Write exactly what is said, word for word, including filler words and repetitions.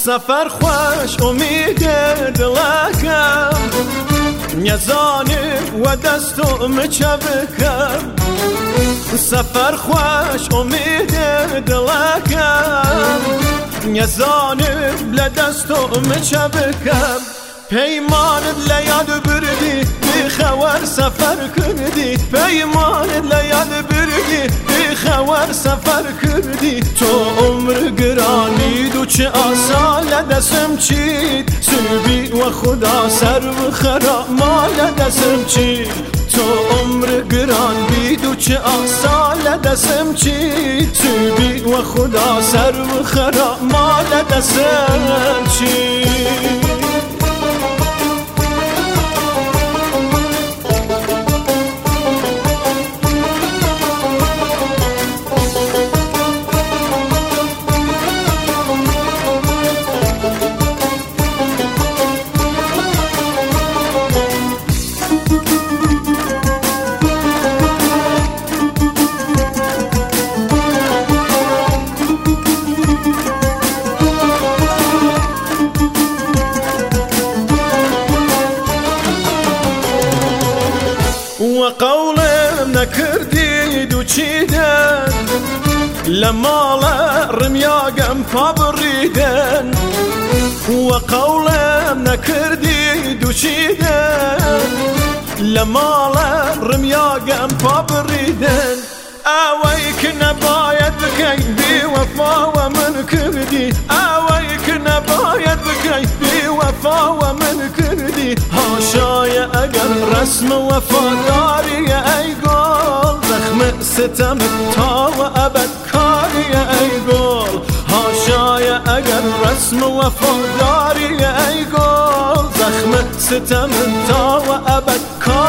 سفر خوش امید دلکم نزانم و دستم چه بکم سفر خوش امید دلکم نزانم لدستم چه بکم پیمانت لیاد بردی بی خبر سفر کردی پیمانت لیاد بردی بی خبر سفر کردی تو عمر گرانی دو چه آسال دستم چید سوبی و خدا سر و خرا مال دستم چید تو عمر گران بید و چه آسال دستم چید سوبی و خدا سر و خرا مال دستم چید وقولم نكردي دو چيدن لمالا رمياقم فابريدن وقولم نكردي دو چيدن لمالا رمياقم فابريدن اويك نبايد بكي بي وفا ومن كردي اويك نبايد بكي بي وفا ومن كردي هاشايا اگر رسم وفاداري اي قول زخم ستم تا وابد كاري اي قول هاشايا اگر رسم وفاداري اي قول زخم ستم تا وابد كاري